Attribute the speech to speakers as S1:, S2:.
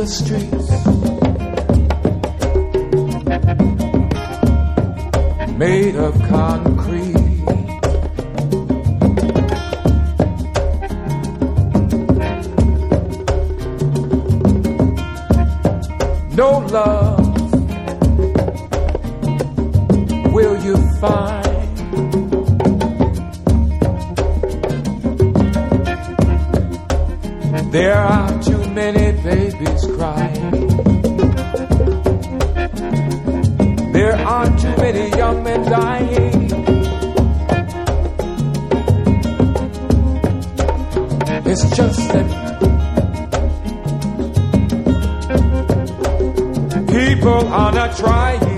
S1: the streets, made of concrete. No love will you find. There are too many babies crying. There are too many young men dying. It's just that people are not trying.